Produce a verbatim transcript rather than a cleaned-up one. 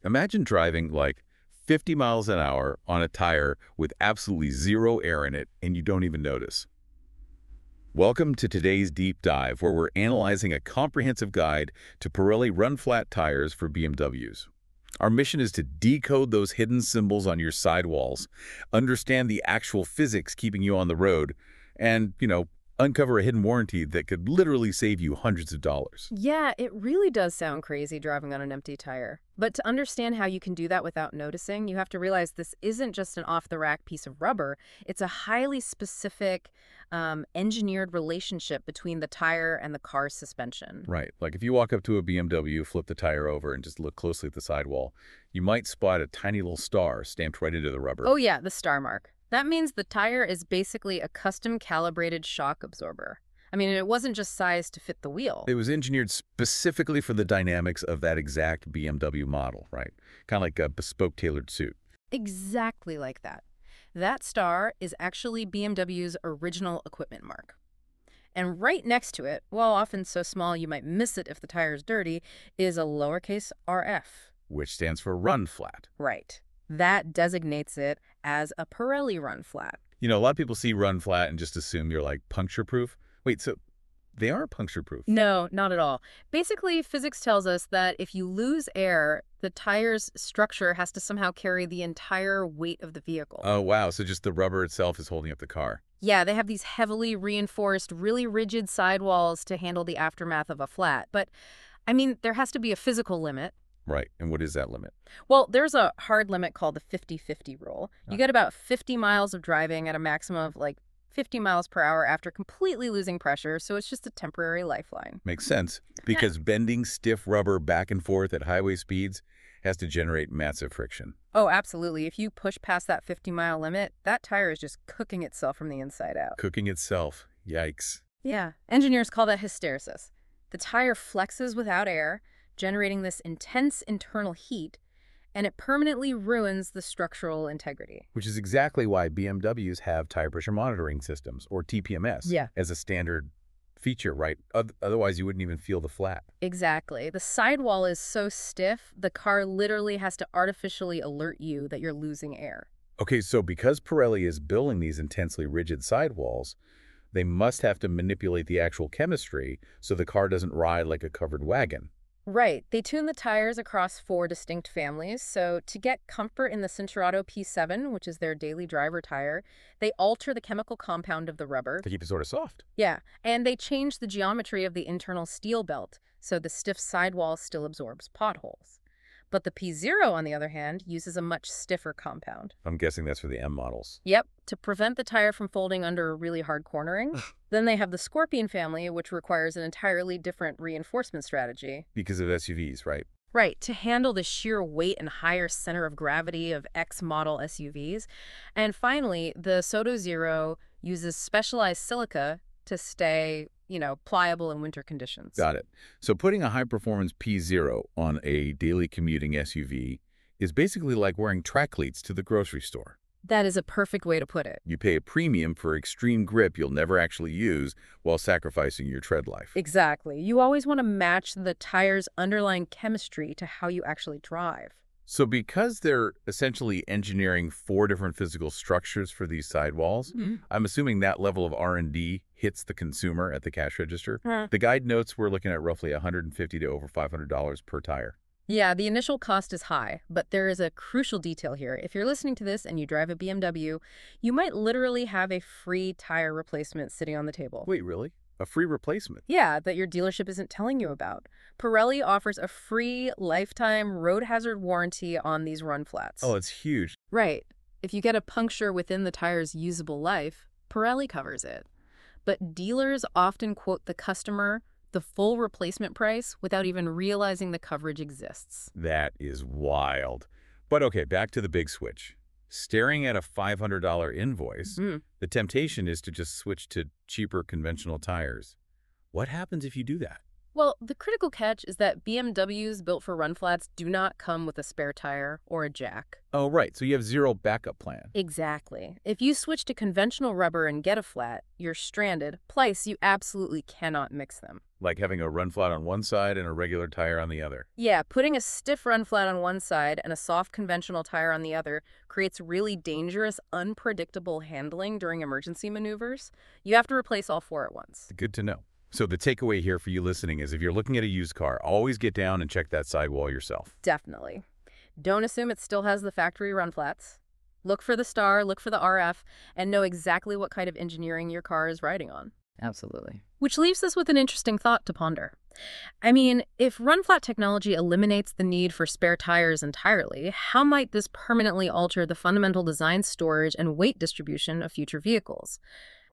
Imagine driving like fifty miles an hour on a tire with absolutely zero air in it and you don't even notice. Welcome to today's deep dive, where we're analyzing a comprehensive guide to Pirelli run-flat tires for B M Ws. Our mission is to decode those hidden symbols on your sidewalls, understand the actual physics keeping you on the road, and, you know, uncover a hidden warranty that could literally save you hundreds of dollars. Yeah, it really does sound crazy driving on an empty tire. But to understand how you can do that without noticing, you have to realize this isn't just an off-the-rack piece of rubber. It's a highly specific, um, engineered relationship between the tire and the car's suspension. Right. Like if you walk up to a B M W, flip the tire over, and just look closely at the sidewall, you might spot a tiny little star stamped right into the rubber. Oh yeah, the star mark. That means the tire is basically a custom-calibrated shock absorber. I mean, it wasn't just sized to fit the wheel. It was engineered specifically for the dynamics of that exact B M W model, right? Kind of like a bespoke tailored suit. Exactly like that. That star is actually B M W's original equipment mark. And right next to it, while often so small you might miss it if the tire is dirty, is a lowercase R F. Which stands for run flat. Right. That designates it as a Pirelli run flat. You know, a lot of people see run flat and just assume you're like puncture proof. Wait, so they are puncture proof? No, not at all. Basically, physics tells us that if you lose air, the tire's structure has to somehow carry the entire weight of the vehicle. Oh, wow. So just the rubber itself is holding up the car. Yeah, they have these heavily reinforced, really rigid sidewalls to handle the aftermath of a flat. But, I mean, there has to be a physical limit. Right. And what is that limit? Well, there's a hard limit called the fifty fifty rule. You get about fifty miles of driving at a maximum of like fifty miles per hour after completely losing pressure, so it's just a temporary lifeline. Makes sense, because bending stiff rubber back and forth at highway speeds has to generate massive friction. Oh, absolutely. If you push past that fifty mile limit, that tire is just cooking itself from the inside out. Cooking itself. Yikes. Yeah. Engineers call that hysteresis. The tire flexes without air, generating this intense internal heat, and it permanently ruins the structural integrity. Which is exactly why B M Ws have tire pressure monitoring systems, or T P M S, yeah. as a standard feature, right? Otherwise, you wouldn't even feel the flat. Exactly. The sidewall is so stiff, the car literally has to artificially alert you that you're losing air. Okay, so because Pirelli is building these intensely rigid sidewalls, they must have to manipulate the actual chemistry so the car doesn't ride like a covered wagon. Right. They tune the tires across four distinct families. So to get comfort in the Cinturato P seven, which is their daily driver tire, they alter the chemical compound of the rubber. To keep it sort of soft. Yeah. And they change the geometry of the internal steel belt, so the stiff sidewall still absorbs potholes. But the P zero, on the other hand, uses a much stiffer compound. I'm guessing that's for the M models. Yep, to prevent the tire from folding under a really hard cornering. Then they have the Scorpion family, which requires an entirely different reinforcement strategy. Because of S U Vs, right? Right, to handle the sheer weight and higher center of gravity of X-model S U Vs. And finally, the Soto Zero uses specialized silica to stay, you know, pliable in winter conditions. Got it. So putting a high-performance P zero on a daily commuting S U V is basically like wearing track cleats to the grocery store. That is a perfect way to put it. You pay a premium for extreme grip you'll never actually use while sacrificing your tread life. Exactly. You always want to match the tire's underlying chemistry to how you actually drive. So because they're essentially engineering four different physical structures for these sidewalls, mm-hmm. I'm assuming that level of R and D hits the consumer at the cash register. Huh. The guide notes we're looking at roughly one hundred fifty dollars to over five hundred dollars per tire. Yeah, the initial cost is high, but there is a crucial detail here. If you're listening to this and you drive a B M W, you might literally have a free tire replacement sitting on the table. Wait, really? A free replacement? Yeah, that your dealership isn't telling you about. Pirelli offers a free lifetime road hazard warranty on these run flats. Oh, it's huge. Right. If you get a puncture within the tire's usable life, Pirelli covers it. But dealers often quote the customer the full replacement price without even realizing the coverage exists. That is wild. But okay, back to the big switch. Staring at a five hundred dollar invoice, mm. the temptation is to just switch to cheaper conventional tires. What happens if you do that? Well, the critical catch is that B M Ws built for run flats do not come with a spare tire or a jack. Oh, right. So you have zero backup plan. Exactly. If you switch to conventional rubber and get a flat, you're stranded. Plus, you absolutely cannot mix them. Like having a run flat on one side and a regular tire on the other. Yeah, putting a stiff run flat on one side and a soft conventional tire on the other creates really dangerous, unpredictable handling during emergency maneuvers. You have to replace all four at once. Good to know. So the takeaway here for you listening is if you're looking at a used car, always get down and check that sidewall yourself. Definitely. Don't assume it still has the factory run flats. Look for the star, look for the R F, and know exactly what kind of engineering your car is riding on. Absolutely. Which leaves us with an interesting thought to ponder. I mean, if run flat technology eliminates the need for spare tires entirely, how might this permanently alter the fundamental design, storage, and weight distribution of future vehicles?